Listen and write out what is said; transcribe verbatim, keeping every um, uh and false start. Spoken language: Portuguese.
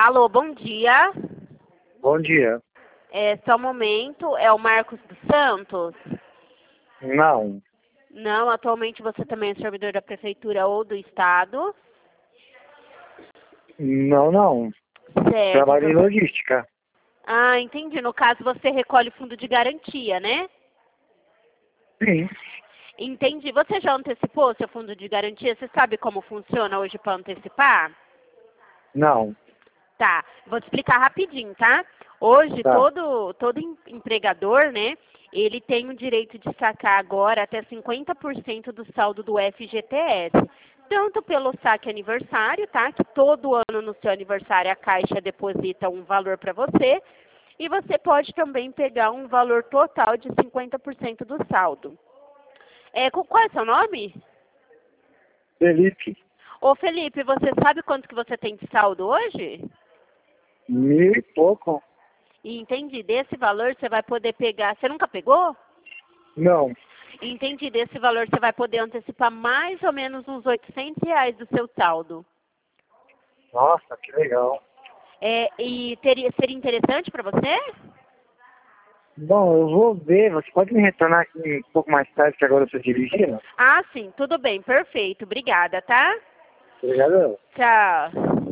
Alô, bom dia. Bom dia. É, só um momento, é o Marcos dos Santos? Não, Não, atualmente você também é servidor da prefeitura ou do estado? não, não. Certo. Trabalho em Então... logística. Ah, entendi. No caso, você recolhe fundo de garantia, né? Sim. Entendi. Você já antecipou seu fundo de garantia? Você sabe como funciona hoje para antecipar? Não. Tá, vou te explicar rapidinho, tá? Hoje, Tá. todo, todo em- empregador, né, ele tem o direito de sacar agora até cinquenta por cento do saldo do F G T S. Tanto pelo saque aniversário, tá? Que todo ano no seu aniversário a Caixa deposita um valor para você. E você pode também pegar um valor total de cinquenta por cento do saldo. É, co- qual é o seu nome? Felipe, Ô, Felipe, você sabe quanto que você tem de saldo hoje? mil e pouco? E entendi, desse valor você vai poder pegar. Você nunca pegou? Não. Entendi, desse valor você vai poder antecipar mais ou menos uns oitocentos reais do seu saldo. Nossa, que legal. É, e teria, seria interessante para você? Bom, eu vou ver. Você pode me retornar aqui um pouco mais tarde, que agora eu estou dirigindo? Ah, sim, tudo bem, perfeito. Obrigada, tá? Obrigado. Tchau.